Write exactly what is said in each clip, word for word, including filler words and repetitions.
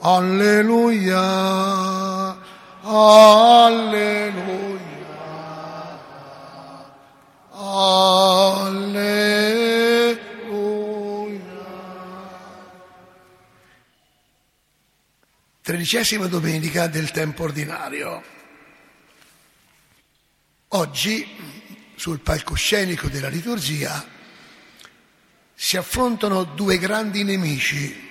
Alleluia, alleluia, alleluia. Tredicesima domenica del tempo ordinario. Oggi, sul palcoscenico della liturgia, si affrontano due grandi nemici: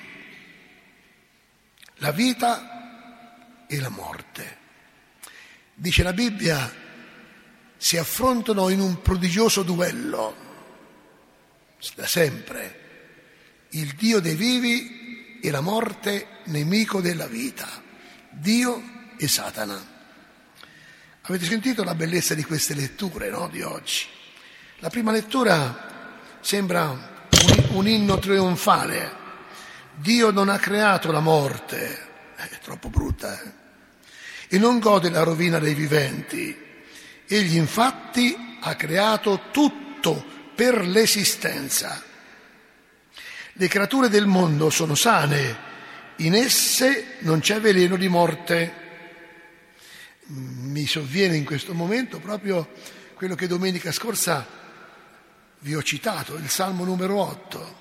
la vita e la morte. Dice la Bibbia, si affrontano in un prodigioso duello, da sempre, il Dio dei vivi e la morte nemico della vita, Dio e Satana. Avete sentito la bellezza di queste letture, no, di oggi? La prima lettura sembra un, un inno trionfale. Dio non ha creato la morte, è troppo brutta, eh? E non gode la rovina dei viventi. Egli infatti ha creato tutto per l'esistenza. Le creature del mondo sono sane, in esse non c'è veleno di morte. Mi sovviene in questo momento proprio quello che domenica scorsa vi ho citato, il Salmo numero otto.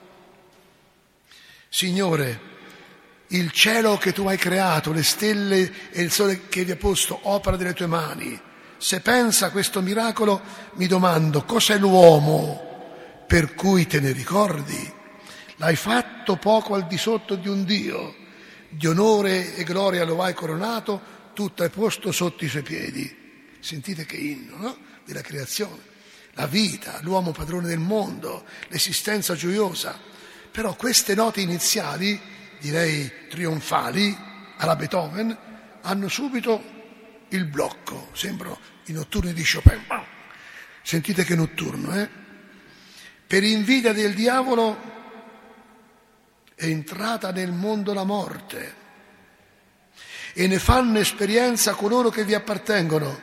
Signore, il cielo che tu hai creato, le stelle e il sole che vi ha posto, opera delle tue mani. Se pensa a questo miracolo, mi domando, cos'è l'uomo per cui te ne ricordi? L'hai fatto poco al di sotto di un Dio, di onore e gloria lo hai coronato, tutto è posto sotto i suoi piedi. Sentite che inno, no? Della creazione. La vita, l'uomo padrone del mondo, l'esistenza gioiosa. Però queste note iniziali, direi trionfali, alla Beethoven, hanno subito il blocco. Sembrano i notturni di Chopin. Sentite che notturno, eh? Per invidia del diavolo è entrata nel mondo la morte e ne fanno esperienza coloro che vi appartengono.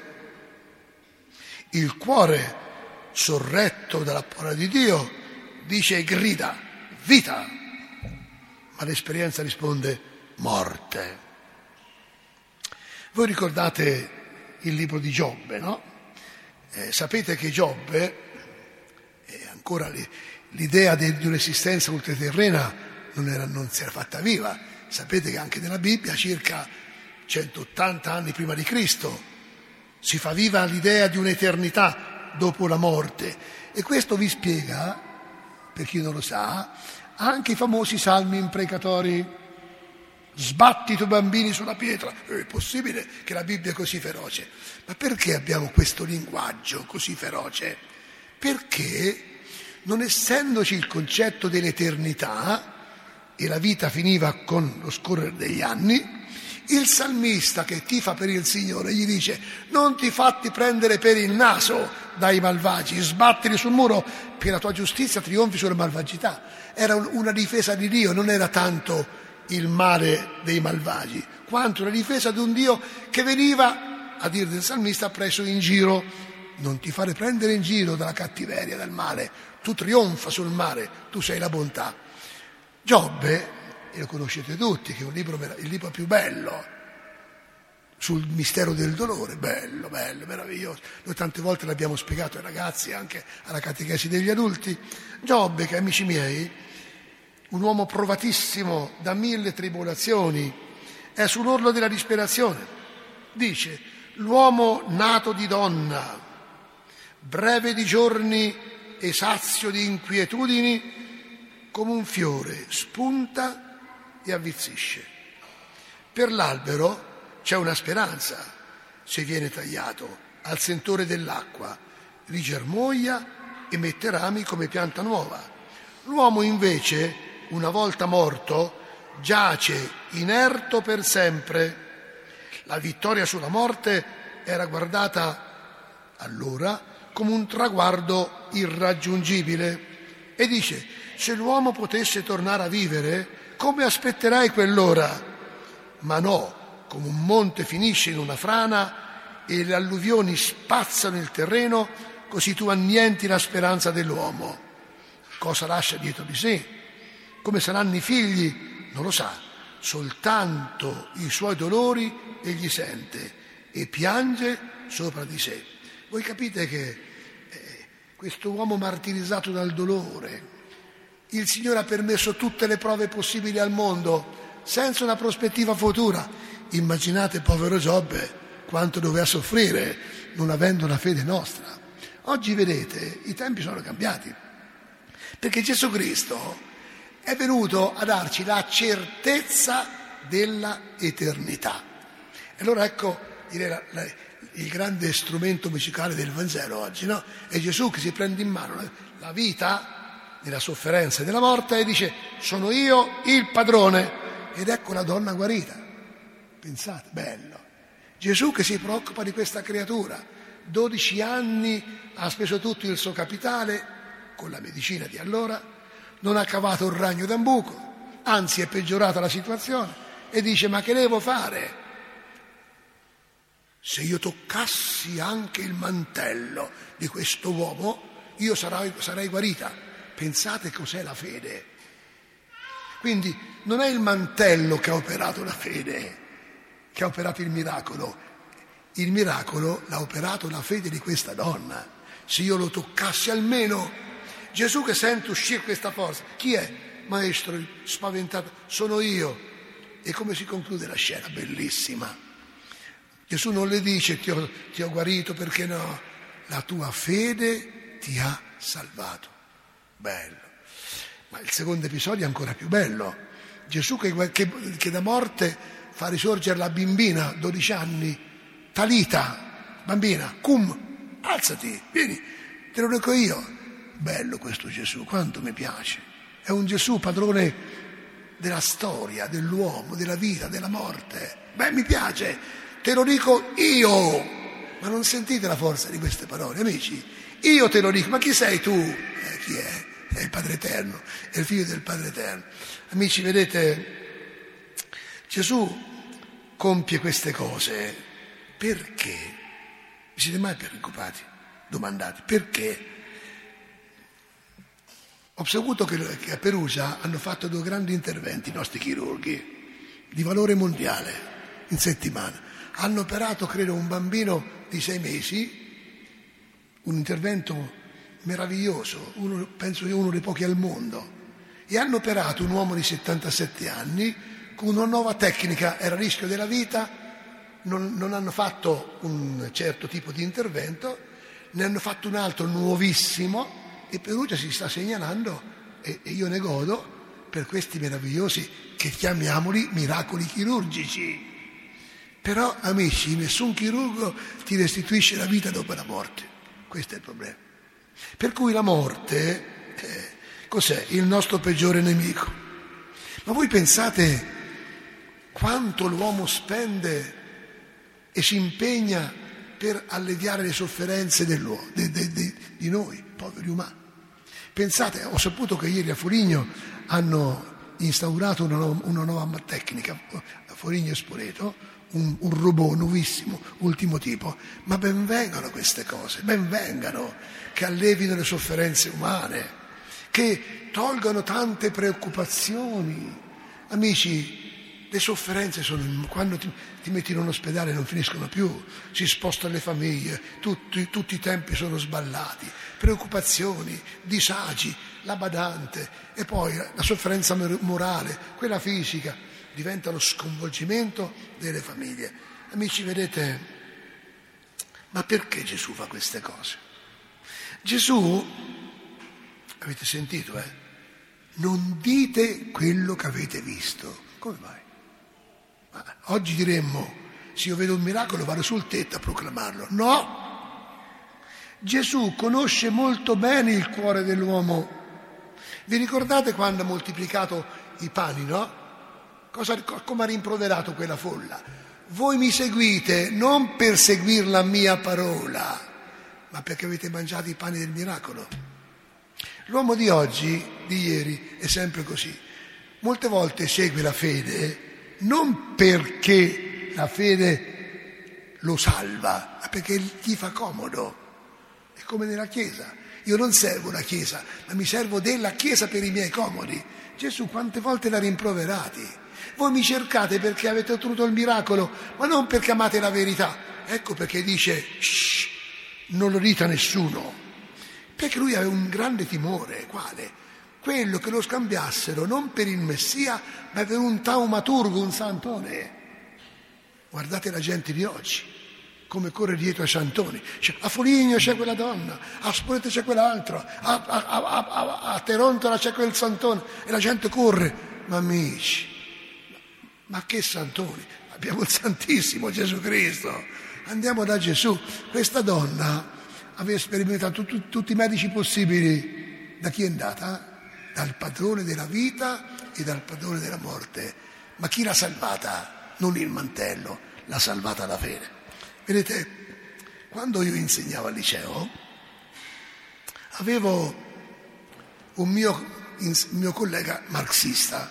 Il cuore, sorretto dalla parola di Dio, dice e grida vita, ma l'esperienza risponde morte. Voi ricordate il libro di Giobbe, no? Eh, sapete che Giobbe, eh, ancora l'idea di, di un'esistenza ultraterrena non, era, non si era fatta viva. Sapete che anche nella Bibbia, circa centottanta anni prima di Cristo, si fa viva l'idea di un'eternità dopo la morte. E questo vi spiega, per chi non lo sa, anche i famosi salmi imprecatori. Sbatti i tuoi bambini sulla pietra. È possibile che la Bibbia è così feroce? Ma perché abbiamo questo linguaggio così feroce? Perché, non essendoci il concetto dell'eternità, e la vita finiva con lo scorrere degli anni, il salmista che tifa per il Signore gli dice: non ti fatti prendere per il naso dai malvagi, sbattili sul muro che la tua giustizia trionfi sulla malvagità. Era una difesa di Dio, non era tanto il male dei malvagi, quanto una difesa di un Dio che veniva, a dire del salmista, preso in giro. Non ti fare prendere in giro dalla cattiveria, dal male, tu trionfa sul male, tu sei la bontà. Giobbe, e lo conoscete tutti, che è un libro, il libro più bello sul mistero del dolore, bello, bello, meraviglioso. Noi tante volte l'abbiamo spiegato ai ragazzi, anche alla catechesi degli adulti. Giobbe, che amici miei, un uomo provatissimo da mille tribolazioni, è sull'orlo della disperazione. Dice: l'uomo nato di donna, breve di giorni e sazio di inquietudini, come un fiore spunta e avvizzisce. Per l'albero c'è una speranza, se viene tagliato, al sentore dell'acqua, rigermoglia e mette rami come pianta nuova. L'uomo invece, una volta morto, giace inerto per sempre. La vittoria sulla morte era guardata allora come un traguardo irraggiungibile. E dice: se l'uomo potesse tornare a vivere, come aspetterai quell'ora? Ma no, come un monte finisce in una frana e le alluvioni spazzano il terreno, così tu annienti la speranza dell'uomo. Cosa lascia dietro di sé? Come saranno i figli? Non lo sa, soltanto i suoi dolori egli sente e piange sopra di sé. Voi capite che eh, questo uomo martirizzato dal dolore, il Signore ha permesso tutte le prove possibili al mondo senza una prospettiva futura. Immaginate povero Giobbe quanto doveva soffrire non avendo una fede nostra. Oggi vedete, i tempi sono cambiati, perché Gesù Cristo è venuto a darci la certezza della eternità. E allora ecco, direi, la, la, il grande strumento musicale del Vangelo oggi, no? È Gesù che si prende in mano la, la vita nella sofferenza e nella morte e dice: sono io il padrone. Ed ecco la donna guarita. Pensate, bello. Gesù che si preoccupa di questa creatura. dodici anni ha speso tutto il suo capitale con la medicina di allora, non ha cavato un ragno d'ambuco, anzi è peggiorata la situazione e dice: ma che devo fare? Se io toccassi anche il mantello di questo uomo, io sarei, sarei guarita. Pensate cos'è la fede. Quindi non è il mantello che ha operato la fede, che ha operato il miracolo. Il miracolo l'ha operato la fede di questa donna. Se io lo toccassi almeno, Gesù che sente uscire questa forza, chi è? Maestro, spaventato, sono io. E come si conclude la scena? Bellissima. Gesù non le dice: ti ho, ti ho guarito, perché no, la tua fede ti ha salvato. Bello. Ma il secondo episodio è ancora più bello. Gesù che, che, che da morte fa risorgere la bambina, dodici anni, Talita, bambina, cum, alzati, vieni, te lo dico io. Bello questo Gesù, quanto mi piace. È un Gesù padrone della storia, dell'uomo, della vita, della morte. Beh, mi piace, te lo dico io. Ma non sentite la forza di queste parole, amici? Io te lo dico, ma chi sei tu? Eh, chi è? È il Padre Eterno, è il Figlio del Padre Eterno. Amici, vedete, Gesù compie queste cose perché? Vi siete mai preoccupati? Domandate, perché? Ho saputo che a Perugia hanno fatto due grandi interventi i nostri chirurghi di valore mondiale in settimana. Hanno operato, credo, un bambino di sei mesi, un intervento meraviglioso, uno, penso che uno dei pochi al mondo, e hanno operato un uomo di settantasette anni con una nuova tecnica, era a rischio della vita, non, non hanno fatto un certo tipo di intervento, ne hanno fatto un altro nuovissimo, e Perugia si sta segnalando, e, e io ne godo, per questi meravigliosi, che chiamiamoli miracoli chirurgici. Però, amici, nessun chirurgo ti restituisce la vita dopo la morte. Questo è il problema. Per cui la morte, eh, cos'è? Il nostro peggiore nemico. Ma voi pensate quanto l'uomo spende e si impegna per alleviare le sofferenze dell'uomo, de, de, de, di noi, poveri umani. Pensate, ho saputo che ieri a Foligno hanno instaurato una nuova, una nuova tecnica, a Foligno e Spoleto, un, un robot nuovissimo, ultimo tipo. Ma ben vengano queste cose, ben vengano, che allevino le sofferenze umane, che tolgano tante preoccupazioni. Amici, le sofferenze sono, quando ti, ti metti in un ospedale non finiscono più, si spostano le famiglie, tutti, tutti i tempi sono sballati, preoccupazioni, disagi, la badante, e poi la sofferenza morale, quella fisica, diventa lo sconvolgimento delle famiglie. Amici, vedete, ma perché Gesù fa queste cose? Gesù, avete sentito, eh? Non dite quello che avete visto. Come mai? Ma oggi diremmo, se io vedo un miracolo vado sul tetto a proclamarlo. No! Gesù conosce molto bene il cuore dell'uomo. Vi ricordate quando ha moltiplicato i pani, no? Cosa, come ha rimproverato quella folla? Voi mi seguite non per seguire la mia parola, ma perché avete mangiato i pani del miracolo. L'uomo di oggi, di ieri, è sempre così. Molte volte segue la fede non perché la fede lo salva, ma perché gli fa comodo. È come nella Chiesa. Io non servo la Chiesa, ma mi servo della Chiesa per i miei comodi. Gesù quante volte l'ha rimproverati. Voi mi cercate perché avete ottenuto il miracolo, ma non perché amate la verità. Ecco perché dice, shh, non lo dite a nessuno. Perché lui aveva un grande timore, quale? Quello che lo scambiassero non per il Messia, ma per un taumaturgo, un santone. Guardate la gente di oggi, come corre dietro ai santoni. Cioè, a Foligno c'è quella donna, a Spoleto c'è quell'altro, a, a, a, a, a Terontola c'è quel santone, e la gente corre. Ma amici, ma che santoni? Abbiamo il Santissimo Gesù Cristo, andiamo da Gesù. Questa donna aveva sperimentato tu, tutti i medici possibili. Da chi è andata? Dal padrone della vita e dal padrone della morte. Ma chi l'ha salvata? Non il mantello, l'ha salvata la fede. Vedete, quando io insegnavo al liceo, avevo un mio, un mio collega marxista,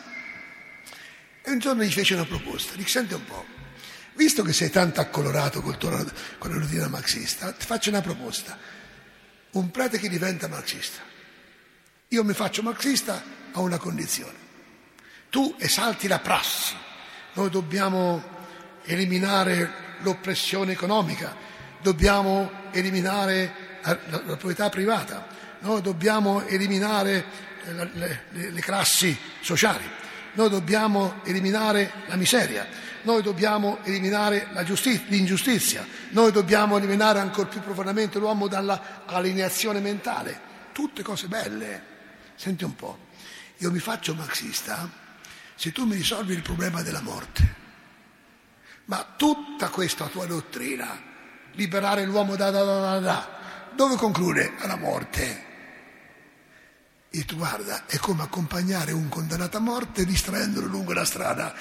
e un giorno gli fece una proposta. Dice, senti un po', visto che sei tanto accolorato col tuo, con la dottrina marxista, ti faccio una proposta. Un prete che diventa marxista. Io mi faccio marxista a una condizione. Tu esalti la prassi. Noi dobbiamo eliminare l'oppressione economica, dobbiamo eliminare la, la, la proprietà privata, noi dobbiamo eliminare le, le, le classi sociali, noi dobbiamo eliminare la miseria, noi dobbiamo eliminare la giustizia, l'ingiustizia, noi dobbiamo eliminare ancora più profondamente l'uomo dalla alienazione mentale. Tutte cose belle. Senti un po', io mi faccio marxista se tu mi risolvi il problema della morte. Ma tutta questa tua dottrina, liberare l'uomo da da da da da, dove conclude? Alla morte. E tu guarda, è come accompagnare un condannato a morte distraendolo lungo la strada.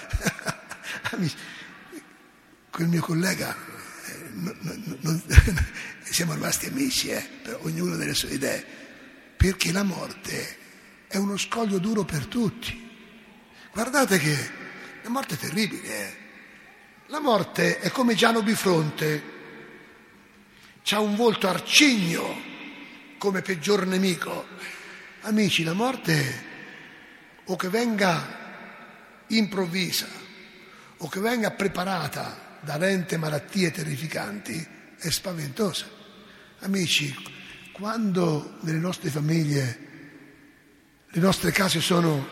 Quel mio collega, eh, non, non, non, siamo rimasti amici, eh, però ognuno delle sue idee, perché la morte è uno scoglio duro per tutti. Guardate che la morte è terribile, eh. La morte è come Giano Bifronte, c'ha un volto arcigno come peggior nemico. Amici, la morte o che venga improvvisa o che venga preparata da lente malattie terrificanti è spaventosa. Amici, quando nelle nostre famiglie le nostre case sono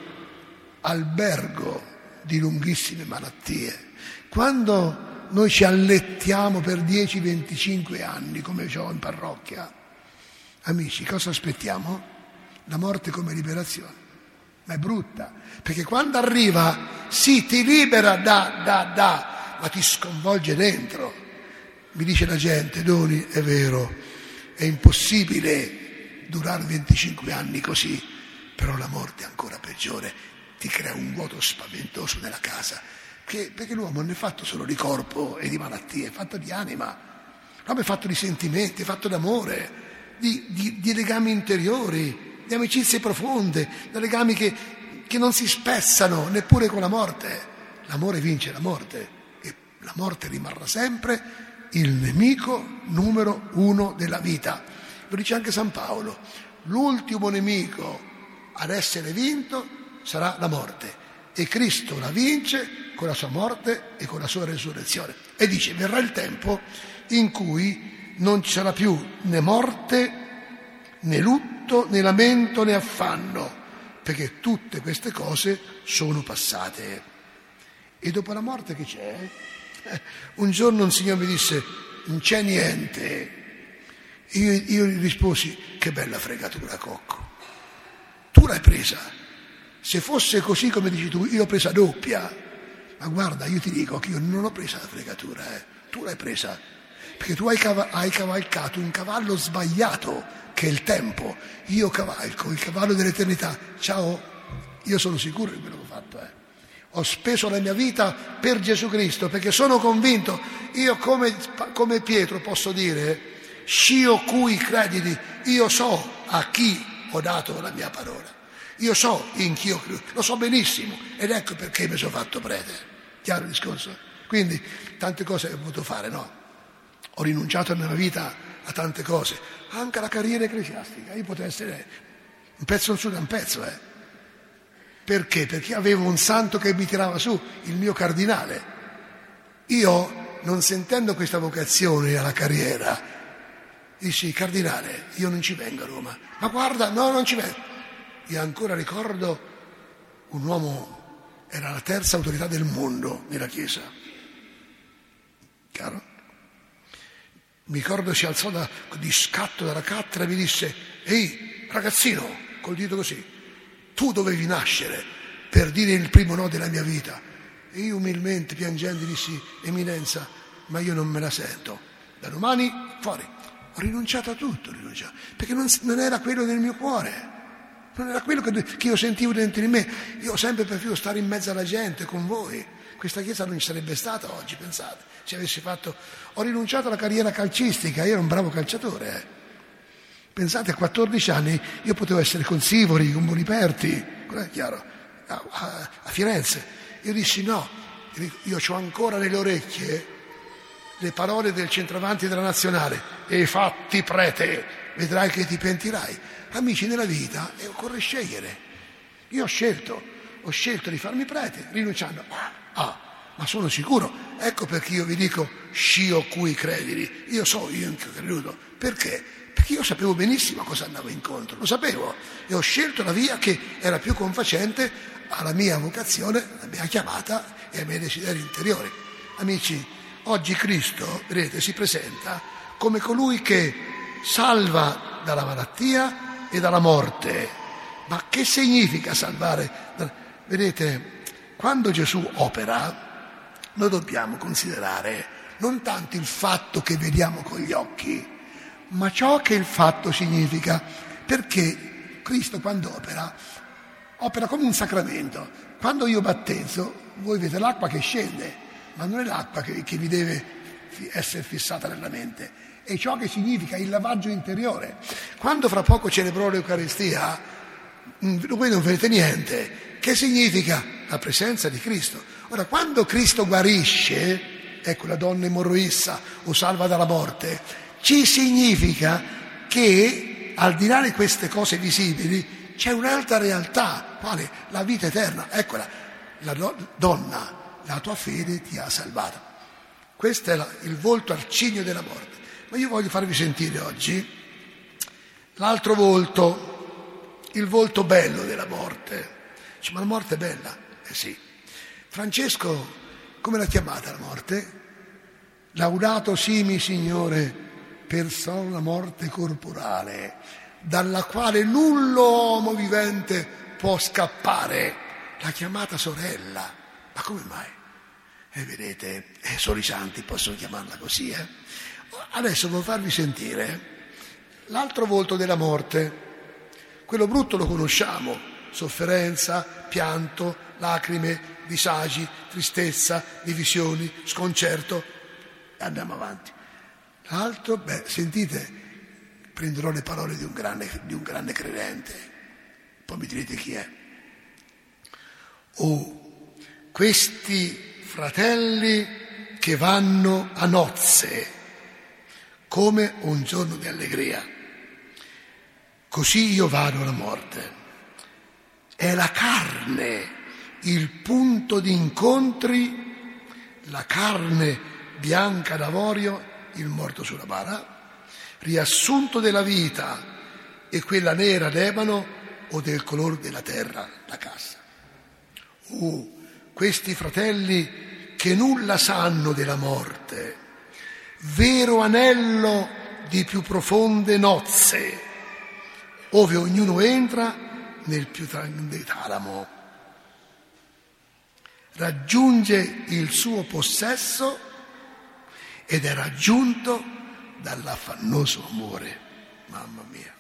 albergo di lunghissime malattie, quando noi ci allettiamo per dieci venticinque anni, come ho in parrocchia, amici, cosa aspettiamo? La morte come liberazione. Ma è brutta, perché quando arriva, sì, ti libera da, da, da, ma ti sconvolge dentro. Mi dice la gente, Doni, è vero, è impossibile durare venticinque anni così, però la morte è ancora peggiore, ti crea un vuoto spaventoso nella casa. Che, perché l'uomo non è fatto solo di corpo e di malattie, è fatto di anima, l'uomo è fatto di sentimenti, è fatto d'amore, di, di, di legami interiori, di amicizie profonde, di legami che, che non si spezzano neppure con la morte. L'amore vince la morte e la morte rimarrà sempre il nemico numero uno della vita. Lo dice anche San Paolo, l'ultimo nemico ad essere vinto sarà la morte. E Cristo la vince con la sua morte e con la sua resurrezione. E dice, verrà il tempo in cui non ci sarà più né morte, né lutto, né lamento, né affanno, perché tutte queste cose sono passate. E dopo la morte che c'è? Eh, un giorno un signore mi disse, non c'è niente. Io, io gli risposi, che bella fregatura, Cocco. Tu l'hai presa. Se fosse così come dici tu, io l'ho presa doppia. Ma guarda, io ti dico che io non l'ho presa la fregatura, eh. Tu l'hai presa, perché tu hai, cav- hai cavalcato un cavallo sbagliato, che è il tempo. Io cavalco il cavallo dell'eternità. Ciao, io sono sicuro di quello che ho fatto, eh. Ho speso la mia vita per Gesù Cristo, perché sono convinto, io come, come Pietro posso dire, scio cui crediti, io so a chi ho dato la mia parola. Io so in chi ho creduto, lo so benissimo, ed ecco perché mi sono fatto prete. Chiaro il discorso? Quindi tante cose che ho voluto fare, no? Ho rinunciato nella mia vita a tante cose, anche alla carriera ecclesiastica. Io potevo essere un pezzo non su da un pezzo, eh. Perché? Perché avevo un santo che mi tirava su, il mio cardinale. Io, non sentendo questa vocazione alla carriera, dissi: cardinale, io non ci vengo a Roma. Ma guarda, no, non ci vengo. Io ancora ricordo un uomo, era la terza autorità del mondo nella Chiesa. Chiaro? Mi ricordo si alzò da, di scatto dalla cattedra e mi disse: ehi, ragazzino, col dito così, tu dovevi nascere per dire il primo no della mia vita. E io umilmente, piangendo, dissi: eminenza, ma io non me la sento. Da domani fuori. Ho rinunciato a tutto, ho rinunciato, perché non, non era quello del mio cuore, non era quello che, che io sentivo dentro di me. Io ho sempre preferito stare in mezzo alla gente, con voi. Questa chiesa non ci sarebbe stata oggi, pensate, se avessi fatto... Ho rinunciato alla carriera calcistica, io ero un bravo calciatore. Eh. Pensate, a quattordici anni io potevo essere con Sivori, con Boniperti, è chiaro, a, a, a Firenze. Io dissi no, io ho ancora nelle orecchie le parole del centravanti della nazionale: e fatti prete, vedrai che ti pentirai. Amici, nella vita e occorre scegliere. Io ho scelto, ho scelto di farmi prete, rinunciando. Ah, ma sono sicuro, ecco perché io vi dico: scio cui credili. Io so, io anche ho creduto. Perché? Perché io sapevo benissimo a cosa andavo incontro, lo sapevo, e ho scelto la via che era più confacente alla mia vocazione, alla mia chiamata e ai miei desideri interiori. Amici, oggi Cristo, vedete, si presenta come colui che salva dalla malattia e dalla morte. Ma che significa salvare? Vedete, quando Gesù opera, noi dobbiamo considerare non tanto il fatto che vediamo con gli occhi, ma ciò che il fatto significa. Perché Cristo, quando opera, opera come un sacramento. Quando io battezzo, voi vedete l'acqua che scende, ma non è l'acqua che, che vi deve essere fissata nella mente, è ciò che significa il lavaggio interiore. Quando fra poco celebrerò l'Eucaristia, voi non vedete niente. Che significa? La presenza di Cristo. Ora, quando Cristo guarisce, ecco, la donna emorroissa o salva dalla morte, ci significa che al di là di queste cose visibili c'è un'altra realtà, quale? La vita eterna. Eccola, la do- donna, la tua fede ti ha salvato. Questo è la, il volto arcigno della morte. Ma io voglio farvi sentire oggi l'altro volto, il volto bello della morte. Dice, ma la morte è bella? Eh sì. Francesco, come l'ha chiamata la morte? Laudato simi, Signore, per solo la morte corporale, dalla quale nullo uomo vivente può scappare. L'ha chiamata sorella. Ma come mai? E vedete, eh, solo i santi possono chiamarla così. Eh? Adesso voglio farvi sentire l'altro volto della morte. Quello brutto lo conosciamo: sofferenza, pianto, lacrime, disagi, tristezza, divisioni, sconcerto. E andiamo avanti. L'altro, beh, sentite, prenderò le parole di un grande, di un grande credente, poi mi direte chi è. Oh, questi fratelli che vanno a nozze come un giorno di allegria, così io vado alla morte. È la carne il punto di incontri, la carne bianca d'avorio, il morto sulla bara, riassunto della vita, e quella nera d'ebano o del color della terra, la cassa. Oh, questi fratelli che nulla sanno della morte, vero anello di più profonde nozze, ove ognuno entra nel più grande talamo, raggiunge il suo possesso ed è raggiunto dall'affannoso amore. Mamma mia.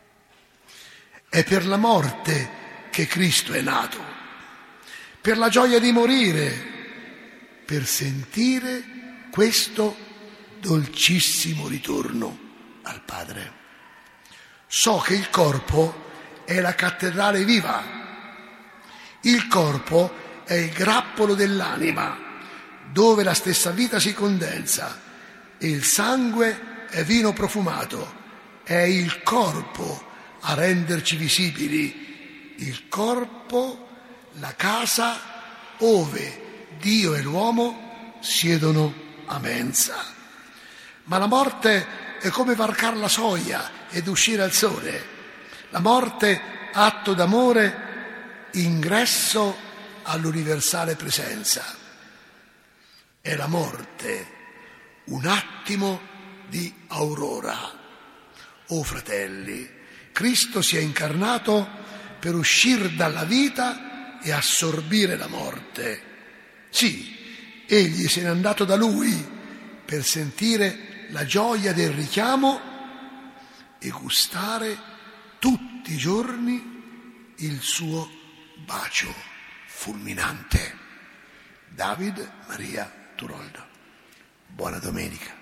È per la morte che Cristo è nato, per la gioia di morire, per sentire questo dolcissimo ritorno al Padre. So che il corpo è la cattedrale viva, il corpo è il grappolo dell'anima, dove la stessa vita si condensa, e il sangue è vino profumato. È il corpo a renderci visibili. Il corpo la casa ove Dio e l'uomo siedono a mensa. Ma la morte è come varcar la soglia ed uscire al sole. La morte, atto d'amore, ingresso all'universale presenza. È la morte un attimo di aurora. O fratelli, Cristo si è incarnato per uscire dalla vita e assorbire la morte. Sì, egli se n'è andato da lui per sentire la gioia del richiamo e gustare tutti i giorni il suo bacio fulminante. David Maria Turoldo. Buona domenica.